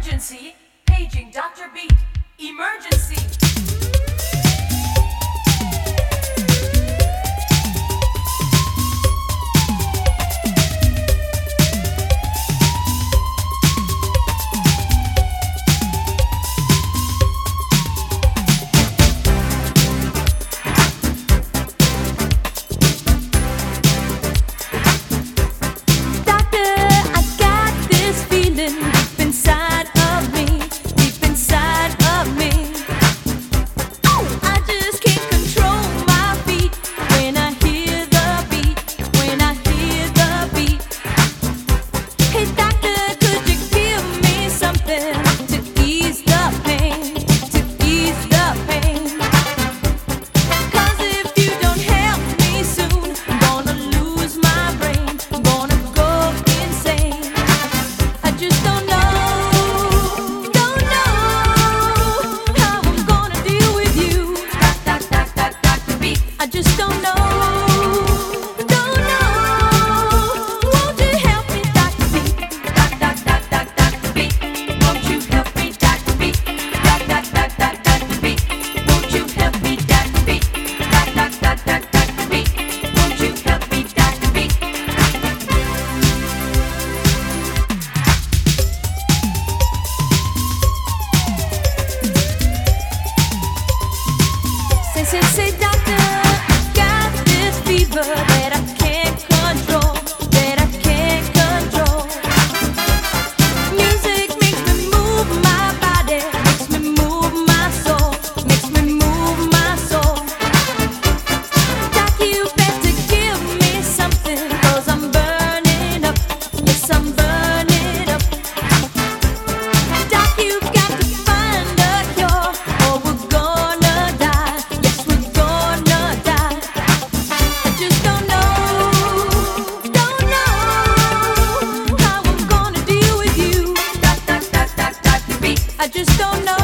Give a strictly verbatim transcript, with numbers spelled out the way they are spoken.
Emergency! Paging Doctor Beat! Emergency! Say, say, doctor, I got this fever that I can't control, that I can't control. Music makes me move my body, makes me move my soul, makes me move my soul. Doc, you better give me something, 'cause I'm burning up, yes, I'm burning up. Doc, you got to find a cure, or we're gonna die. Yes, we're gonna die. I just don't know, don't know how I'm gonna deal with you. Doc, doc, doc, doc, Doctor Beat! I just don't know.